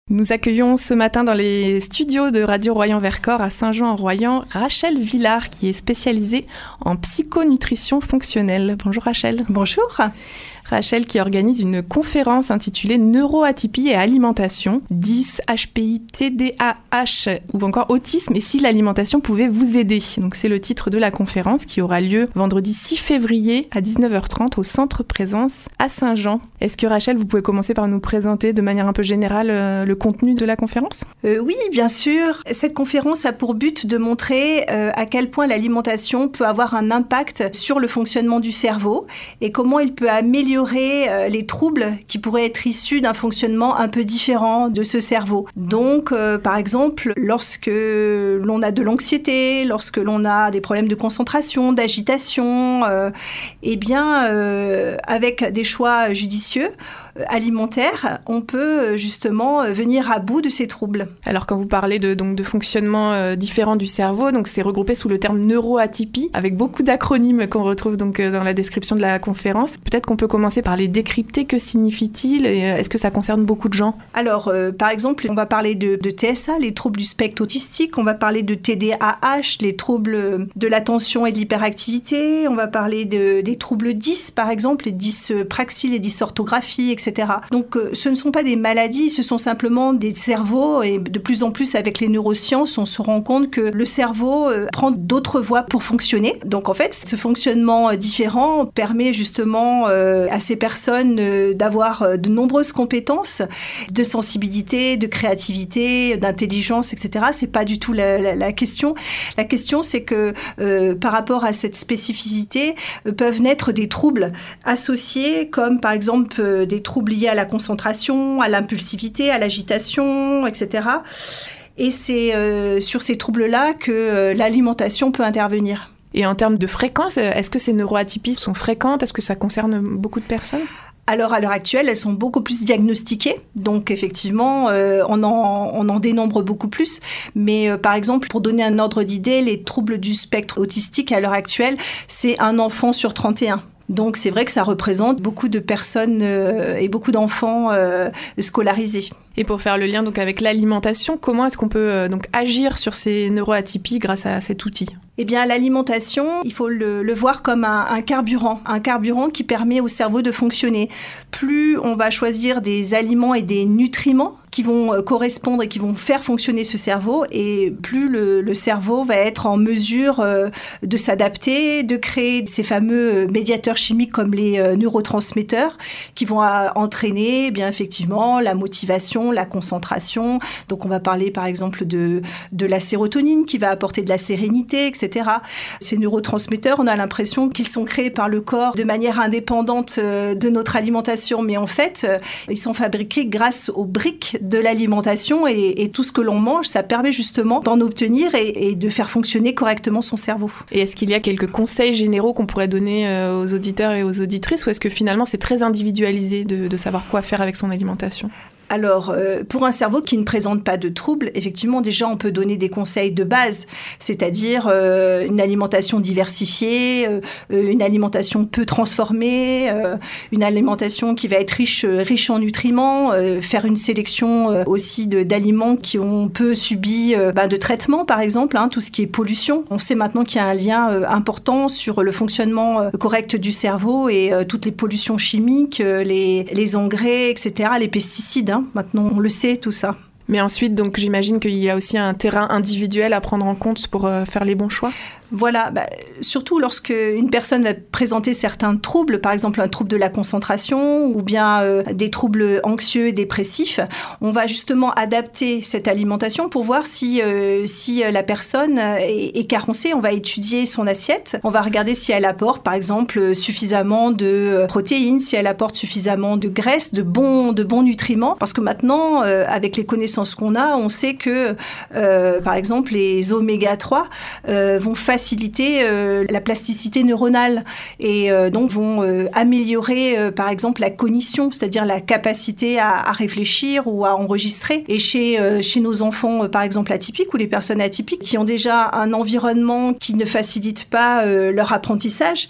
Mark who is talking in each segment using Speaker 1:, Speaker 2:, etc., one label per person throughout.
Speaker 1: Nous accueillons ce matin dans les studios de Radio Royan-Vercors à Saint-Jean-en-Royan Rachel Villard qui est spécialisée en psychonutrition fonctionnelle. Bonjour Rachel.
Speaker 2: Bonjour.
Speaker 1: Rachel qui organise une conférence intitulée Neuroatypie et alimentation, 10 HPI, TDAH ou encore autisme et si l'alimentation pouvait vous aider. Donc c'est le titre de la conférence qui aura lieu vendredi 6 février à 19h30 au Centre Présence à Saint-Jean. Est-ce que Rachel, vous pouvez commencer par nous présenter de manière un peu générale le contenu de la conférence ?
Speaker 2: Oui, bien sûr. Cette conférence a pour but de montrer à quel point l'alimentation peut avoir un impact sur le fonctionnement du cerveau et comment il peut améliorer les troubles qui pourraient être issus d'un fonctionnement un peu différent de ce cerveau. Donc, par exemple, lorsque l'on a de l'anxiété, lorsque l'on a des problèmes de concentration, d'agitation, avec des choix judicieux, alimentaire, on peut justement venir à bout de ces troubles.
Speaker 1: Alors quand vous parlez de fonctionnement différent du cerveau, donc c'est regroupé sous le terme neuroatypie, avec beaucoup d'acronymes qu'on retrouve donc dans la description de la conférence. Peut-être qu'on peut commencer par les décrypter. Que signifie-t-il et est-ce que ça concerne beaucoup de gens ?
Speaker 2: Alors, par exemple, on va parler de TSA, les troubles du spectre autistique, on va parler de TDAH, les troubles de l'attention et de l'hyperactivité, on va parler des troubles 10, par exemple, les dyspraxies, les dysorthographies, etc. Donc, ce ne sont pas des maladies, ce sont simplement des cerveaux et de plus en plus avec les neurosciences, on se rend compte que le cerveau prend d'autres voies pour fonctionner. Donc, en fait, ce fonctionnement différent permet justement à ces personnes d'avoir de nombreuses compétences de sensibilité, de créativité, d'intelligence, etc. C'est pas du tout la question. La question, c'est que par rapport à cette spécificité, peuvent naître des troubles associés comme par exemple des troubles liés à la concentration, à l'impulsivité, à l'agitation, etc. Et c'est sur ces troubles-là que l'alimentation peut intervenir.
Speaker 1: Et en termes de fréquence, est-ce que ces neuroatypies sont fréquentes ? Est-ce que ça concerne beaucoup de personnes ?
Speaker 2: Alors, à l'heure actuelle, elles sont beaucoup plus diagnostiquées. Donc, effectivement, on en dénombre beaucoup plus. Mais, par exemple, pour donner un ordre d'idée, les troubles du spectre autistique, à l'heure actuelle, c'est un enfant sur 31. Donc, c'est vrai que ça représente beaucoup de personnes et beaucoup d'enfants scolarisés.
Speaker 1: Et pour faire le lien donc avec l'alimentation, comment est-ce qu'on peut donc agir sur ces neuroatypies grâce à cet outil ?
Speaker 2: Eh bien, l'alimentation, il faut le voir comme un carburant qui permet au cerveau de fonctionner. Plus on va choisir des aliments et des nutriments qui vont correspondre et qui vont faire fonctionner ce cerveau, et plus le cerveau va être en mesure de s'adapter, de créer ces fameux médiateurs chimiques comme les neurotransmetteurs qui vont entraîner bien effectivement la motivation, la concentration. Donc on va parler par exemple de la sérotonine qui va apporter de la sérénité, etc. Ces neurotransmetteurs, on a l'impression qu'ils sont créés par le corps de manière indépendante de notre alimentation, mais en fait, ils sont fabriqués grâce aux briques de l'alimentation et tout ce que l'on mange, ça permet justement d'en obtenir et de faire fonctionner correctement son cerveau.
Speaker 1: Et est-ce qu'il y a quelques conseils généraux qu'on pourrait donner aux auditeurs et aux auditrices ou est-ce que finalement c'est très individualisé de savoir quoi faire avec son alimentation ?
Speaker 2: Alors, pour un cerveau qui ne présente pas de troubles, effectivement, déjà, on peut donner des conseils de base, c'est-à-dire une alimentation diversifiée, une alimentation peu transformée, une alimentation qui va être riche en nutriments, faire une sélection aussi d'aliments qui ont peu subi de traitement, par exemple, tout ce qui est pollution. On sait maintenant qu'il y a un lien important sur le fonctionnement correct du cerveau et toutes les pollutions chimiques, les engrais, etc., les pesticides. Maintenant, on le sait, tout ça.
Speaker 1: Mais ensuite, donc, j'imagine qu'il y a aussi un terrain individuel à prendre en compte pour faire les bons choix.
Speaker 2: Voilà, surtout lorsque une personne va présenter certains troubles, par exemple un trouble de la concentration ou bien des troubles anxieux et dépressifs, on va justement adapter cette alimentation pour voir si la personne est carencée. On va étudier son assiette, on va regarder si elle apporte par exemple suffisamment de protéines, si elle apporte suffisamment de graisses, de bons nutriments. Parce que maintenant, avec les connaissances qu'on a, on sait que par exemple les oméga 3 vont faciliter la plasticité neuronale et donc vont améliorer par exemple la cognition, c'est-à-dire la capacité à réfléchir ou à enregistrer. Et chez nos enfants par exemple atypiques ou les personnes atypiques qui ont déjà un environnement qui ne facilite pas leur apprentissage,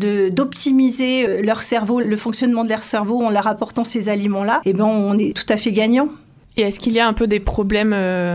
Speaker 2: d'optimiser leur cerveau, le fonctionnement de leur cerveau en leur apportant ces aliments-là, on est tout à fait gagnant.
Speaker 1: Et est-ce qu'il y a un peu des problèmes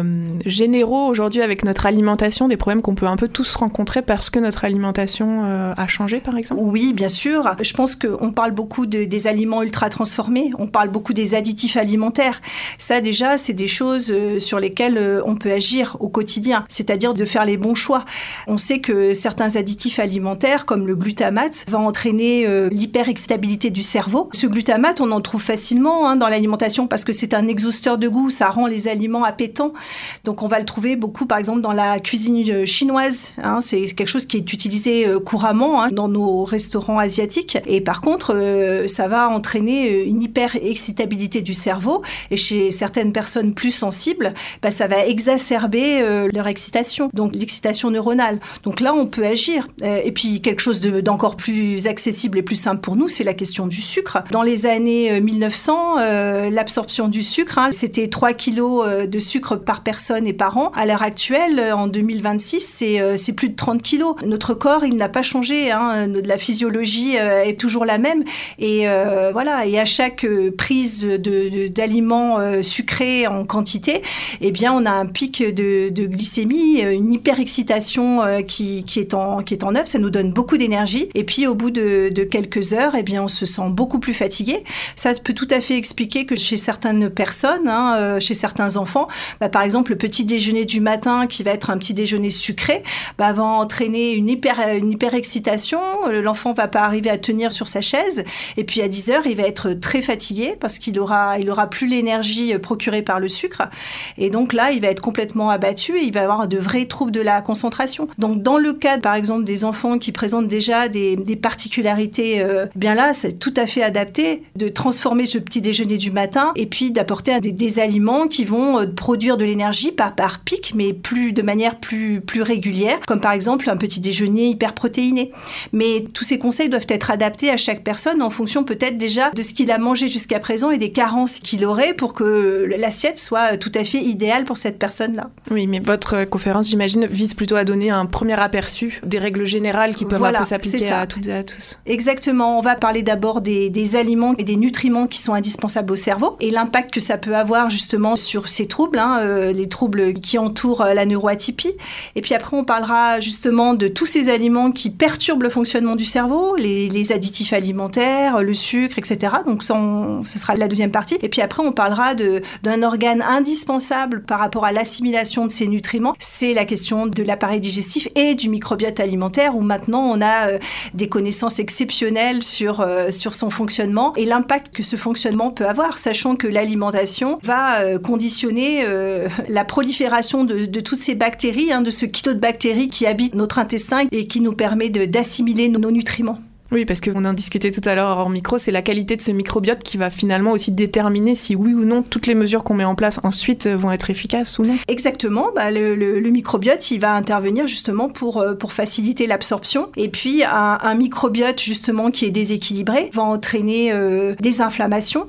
Speaker 1: généraux aujourd'hui avec notre alimentation, des problèmes qu'on peut un peu tous rencontrer parce que notre alimentation a changé, par exemple ?
Speaker 2: Oui, bien sûr. Je pense qu'on parle beaucoup des aliments ultra transformés, on parle beaucoup des additifs alimentaires. Ça, déjà, c'est des choses sur lesquelles on peut agir au quotidien, c'est-à-dire de faire les bons choix. On sait que certains additifs alimentaires, comme le glutamate, vont entraîner l'hyperexcitabilité du cerveau. Ce glutamate, on en trouve facilement dans l'alimentation parce que c'est un exhausteur de goût, ça rend les aliments appétants. Donc on va le trouver beaucoup par exemple dans la cuisine chinoise. C'est quelque chose qui est utilisé couramment dans nos restaurants asiatiques. Et par contre, ça va entraîner une hyper-excitabilité du cerveau. Et chez certaines personnes plus sensibles, ça va exacerber leur excitation, donc l'excitation neuronale. Donc là, on peut agir. Et puis quelque chose d'encore plus accessible et plus simple pour nous, c'est la question du sucre. Dans les années 1900, l'absorption du sucre, c'était 3 kilos de sucre par personne et par an. À l'heure actuelle, en 2026, c'est plus de 30 kilos. Notre corps, il n'a pas changé. La physiologie est toujours la même. Et voilà. Et à chaque prise d'aliments sucrés en quantité, eh bien, on a un pic de glycémie, une hyperexcitation qui est en œuvre. Ça nous donne beaucoup d'énergie. Et puis, au bout de quelques heures, eh bien, on se sent beaucoup plus fatigué. Ça peut tout à fait expliquer que chez certaines personnes, chez certains enfants, par exemple, le petit déjeuner du matin qui va être un petit déjeuner sucré, va entraîner une hyperexcitation. L'enfant va pas arriver à tenir sur sa chaise. Et puis à 10 heures, il va être très fatigué parce qu'il aura plus l'énergie procurée par le sucre. Et donc là, il va être complètement abattu et il va avoir de vrais troubles de la concentration. Donc dans le cas, par exemple, des enfants qui présentent déjà des particularités, bien là, c'est tout à fait adapté de transformer ce petit déjeuner du matin et puis d'apporter des aliments qui vont produire de l'énergie, pas par pic, mais de manière plus régulière, comme par exemple un petit déjeuner hyper protéiné. Mais tous ces conseils doivent être adaptés à chaque personne en fonction peut-être déjà de ce qu'il a mangé jusqu'à présent et des carences qu'il aurait pour que l'assiette soit tout à fait idéale pour cette personne-là.
Speaker 1: Oui, mais votre conférence, j'imagine, vise plutôt à donner un premier aperçu des règles générales qui peuvent un peu s'appliquer à toutes et à tous.
Speaker 2: Exactement. On va parler d'abord des aliments et des nutriments qui sont indispensables au cerveau et l'impact que ça peut avoir justement sur ces troubles, les troubles qui entourent la neuroatypie. Et puis après, on parlera justement de tous ces aliments qui perturbent le fonctionnement du cerveau, les additifs alimentaires, le sucre, etc. Donc ça, ce sera la deuxième partie. Et puis après, on parlera d'un organe indispensable par rapport à l'assimilation de ces nutriments. C'est la question de l'appareil digestif et du microbiote alimentaire où maintenant on a des connaissances exceptionnelles sur son fonctionnement et l'impact que ce fonctionnement peut avoir, sachant que l'alimentation va conditionner la prolifération de toutes ces bactéries, de ce kilo de bactéries qui habitent notre intestin et qui nous permet d'assimiler nos nutriments.
Speaker 1: Oui, parce qu'on en discutait tout à l'heure en micro, c'est la qualité de ce microbiote qui va finalement aussi déterminer si oui ou non toutes les mesures qu'on met en place ensuite vont être efficaces ou non.
Speaker 2: Exactement, le microbiote, il va intervenir justement pour faciliter l'absorption. Et puis un microbiote justement qui est déséquilibré va entraîner des inflammations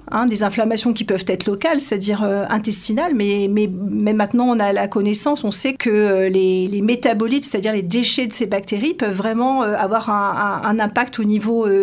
Speaker 2: qui peuvent être locales, c'est-à-dire intestinales, mais maintenant on a la connaissance, on sait que les métabolites, c'est-à-dire les déchets de ces bactéries peuvent vraiment avoir un impact au niveau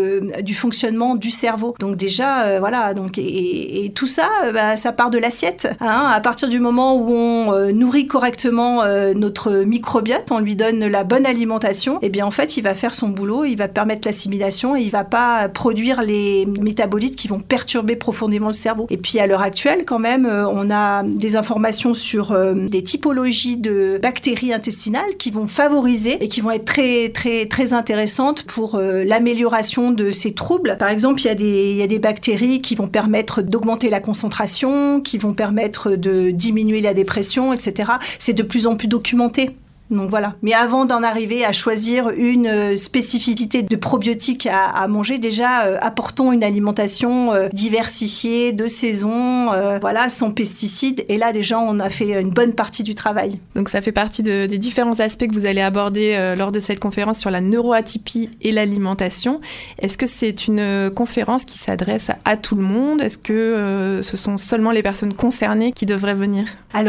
Speaker 2: du fonctionnement du cerveau. Donc déjà, voilà, donc, et tout ça, ça part de l'assiette. À partir du moment où on nourrit correctement notre microbiote, on lui donne la bonne alimentation, et bien en fait, il va faire son boulot, il va permettre l'assimilation et il va pas produire les métabolites qui vont perturber profondément le cerveau. Et puis à l'heure actuelle, quand même, on a des informations sur des typologies de bactéries intestinales qui vont favoriser et qui vont être très, très, très intéressantes pour l'amélioration de ces troubles. Par exemple, il y a des bactéries qui vont permettre d'augmenter la concentration, qui vont permettre de diminuer la dépression, etc. C'est de plus en plus documenté. Donc voilà. Mais avant d'en arriver à choisir une spécificité de probiotique à manger, déjà apportons une alimentation diversifiée, de saison, sans pesticides. Et là déjà, on a fait une bonne partie du travail.
Speaker 1: Donc ça fait partie des différents aspects que vous allez aborder lors de cette conférence sur la neuroatypie et l'alimentation. Est-ce que c'est une conférence qui s'adresse à tout le monde ? Est-ce que ce sont seulement les personnes concernées qui devraient venir ?
Speaker 2: Alors,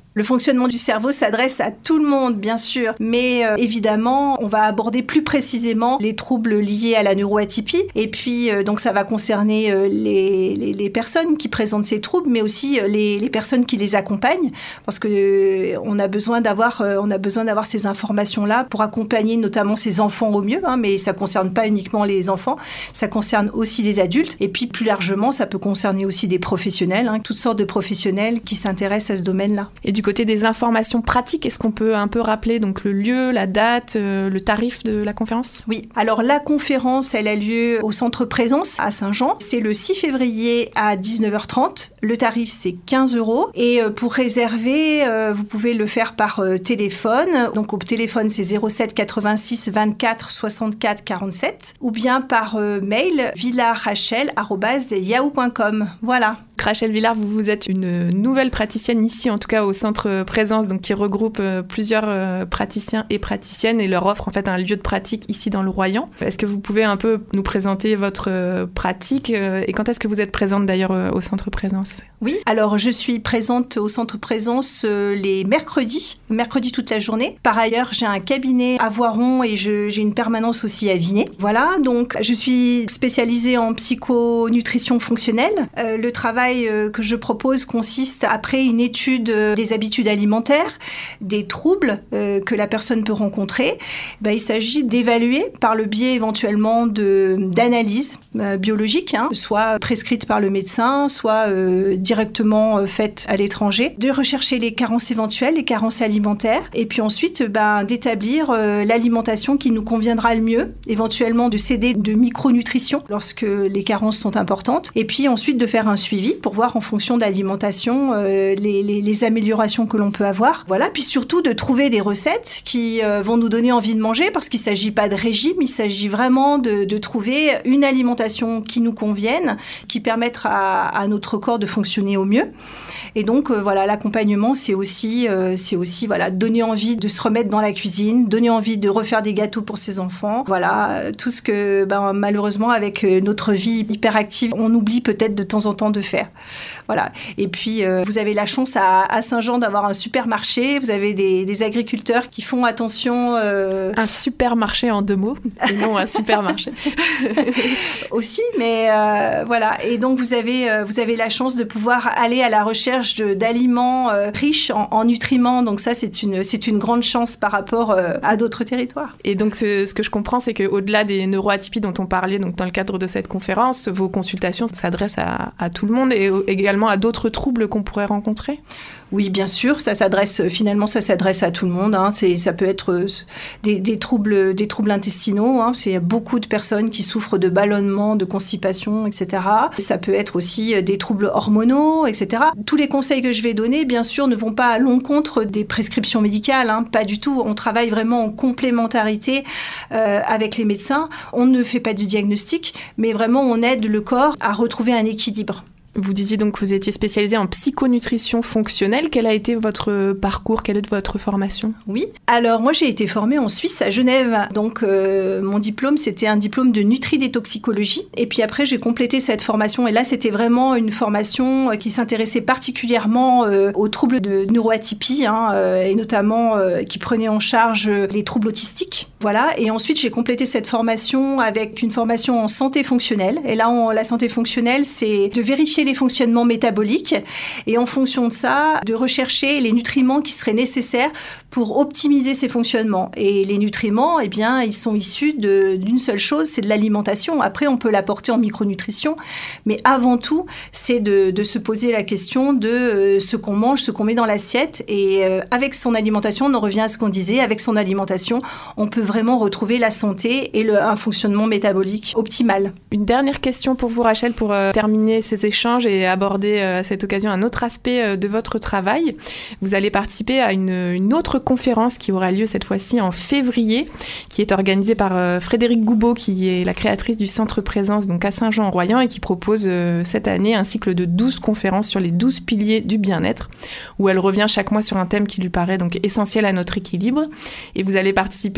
Speaker 2: Le fonctionnement du cerveau s'adresse à tout le monde, bien sûr, mais évidemment, on va aborder plus précisément les troubles liés à la neuroatypie. Et puis, donc, ça va concerner les personnes qui présentent ces troubles, mais aussi les personnes qui les accompagnent, parce que on a besoin d'avoir ces informations-là pour accompagner notamment ces enfants au mieux. Mais ça concerne pas uniquement les enfants, ça concerne aussi les adultes. Et puis, plus largement, ça peut concerner aussi des professionnels, toutes sortes de professionnels qui s'intéressent à ce domaine-là.
Speaker 1: Et du côté des informations pratiques, est-ce qu'on peut un peu rappeler donc le lieu, la date, le tarif de la conférence ?
Speaker 2: Oui, alors la conférence, elle a lieu au Centre Présence à Saint-Jean. C'est le 6 février à 19h30. Le tarif, c'est 15 €. Et pour réserver, vous pouvez le faire par téléphone. Donc au téléphone, c'est 07 86 24 64 47. Ou bien par mail, villarachel@yahoo.com. Voilà.
Speaker 1: Rachel Villard, vous êtes une nouvelle praticienne ici, en tout cas au Centre Présence, donc qui regroupe plusieurs praticiens et praticiennes et leur offre en fait un lieu de pratique ici dans le Royan. Est-ce que vous pouvez un peu nous présenter votre pratique et quand est-ce que vous êtes présente d'ailleurs au Centre Présence ?
Speaker 2: Oui, alors je suis présente au Centre Présence les mercredis toute la journée. Par ailleurs, j'ai un cabinet à Voiron et j'ai une permanence aussi à Vinay. Voilà, donc je suis spécialisée en psychonutrition fonctionnelle. Le travail que je propose consiste, après une étude des habitudes alimentaires, des troubles que la personne peut rencontrer, il s'agit d'évaluer par le biais éventuellement d'analyses biologiques, soit prescrites par le médecin, soit directement faites à l'étranger, de rechercher les carences éventuelles, les carences alimentaires, et puis ensuite d'établir l'alimentation qui nous conviendra le mieux, éventuellement de s'aider de micronutrition lorsque les carences sont importantes, et puis ensuite de faire un suivi pour voir en fonction de l'alimentation les améliorations que l'on peut avoir. Voilà, puis surtout de trouver des recettes qui vont nous donner envie de manger, parce qu'il ne s'agit pas de régime, il s'agit vraiment de trouver une alimentation qui nous convienne, qui permette à notre corps de fonctionner au mieux. Et donc, l'accompagnement, c'est aussi donner envie de se remettre dans la cuisine, donner envie de refaire des gâteaux pour ses enfants. Voilà, tout ce que, malheureusement, avec notre vie hyperactive, on oublie peut-être de temps en temps de faire. Voilà. Et puis, vous avez la chance à Saint-Jean d'avoir un supermarché. Vous avez des agriculteurs qui font attention...
Speaker 1: Un supermarché en 2 mots, et non un supermarché.
Speaker 2: Aussi, mais voilà. Et donc, vous avez la chance de pouvoir aller à la recherche d'aliments riches en nutriments. Donc ça, c'est une grande chance par rapport à d'autres territoires.
Speaker 1: Et donc, ce que je comprends, c'est qu'au-delà des neuroatypies dont on parlait donc, dans le cadre de cette conférence, vos consultations s'adressent à tout le monde et également à d'autres troubles qu'on pourrait rencontrer ?
Speaker 2: Oui, bien sûr, ça s'adresse à tout le monde. Ça peut être des troubles intestinaux. Il y a beaucoup de personnes qui souffrent de ballonnement, de constipation, etc. Ça peut être aussi des troubles hormonaux, etc. Tous les conseils que je vais donner, bien sûr, ne vont pas à l'encontre des prescriptions médicales. Pas du tout. On travaille vraiment en complémentarité avec les médecins. On ne fait pas de diagnostic, mais vraiment on aide le corps à retrouver un équilibre.
Speaker 1: Vous disiez donc que vous étiez spécialisée en psychonutrition fonctionnelle. Quel a été votre parcours ? Quelle est votre formation ?
Speaker 2: Oui, alors moi j'ai été formée en Suisse, à Genève. Donc mon diplôme, c'était un diplôme de nutridétoxicologie. Et puis après, j'ai complété cette formation. Et là, c'était vraiment une formation qui s'intéressait particulièrement aux troubles de neuroatypie, et notamment qui prenait en charge les troubles autistiques. Voilà. Et ensuite, j'ai complété cette formation avec une formation en santé fonctionnelle. Et là, la santé fonctionnelle, c'est de vérifier les fonctionnements métaboliques et en fonction de ça, de rechercher les nutriments qui seraient nécessaires pour optimiser ces fonctionnements. Et les nutriments, ils sont issus d'une seule chose, c'est de l'alimentation. Après, on peut l'apporter en micronutrition, mais avant tout, c'est de se poser la question de ce qu'on mange, ce qu'on met dans l'assiette. Et avec son alimentation, on en revient à ce qu'on disait, avec son alimentation, on peut vraiment retrouver la santé et un fonctionnement métabolique optimal.
Speaker 1: Une dernière question pour vous, Rachel, pour terminer ces échanges et aborder à cette occasion un autre aspect de votre travail. Vous allez participer à une autre conférence qui aura lieu cette fois-ci en février, qui est organisée par Frédérique Goubeau, qui est la créatrice du Centre Présence donc à Saint-Jean-en-Royan et qui propose cette année un cycle de 12 conférences sur les 12 piliers du bien-être, où elle revient chaque mois sur un thème qui lui paraît donc essentiel à notre équilibre. Et vous allez participer donc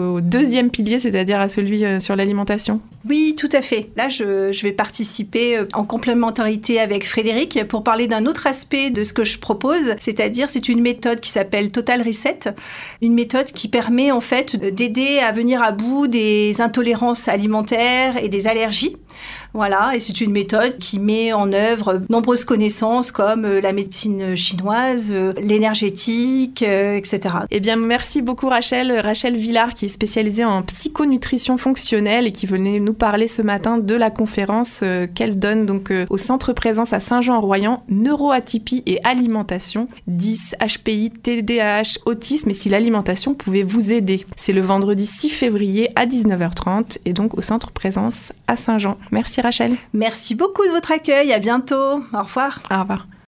Speaker 1: au deuxième pilier, c'est-à-dire à celui sur l'alimentation.
Speaker 2: Oui, tout à fait. Là, je vais participer en complémentarité avec Frédéric pour parler d'un autre aspect de ce que je propose, c'est-à-dire c'est une méthode qui s'appelle Total Reset, une méthode qui permet en fait d'aider à venir à bout des intolérances alimentaires et des allergies. Voilà, et c'est une méthode qui met en œuvre nombreuses connaissances comme la médecine chinoise, l'énergétique, etc.
Speaker 1: Eh bien, merci beaucoup Rachel Villard, qui est spécialisée en psychonutrition fonctionnelle et qui venait nous parler ce matin de la conférence qu'elle donne donc au Centre Présence à Saint-Jean-en-Royan, neuroatypie et alimentation, 10 HPI, TDAH, autisme et si l'alimentation pouvait vous aider. C'est le vendredi 6 février à 19h30 et donc au Centre Présence à Saint-Jean. Merci Rachel.
Speaker 2: Merci beaucoup de votre accueil, à bientôt. Au revoir.
Speaker 1: Au revoir.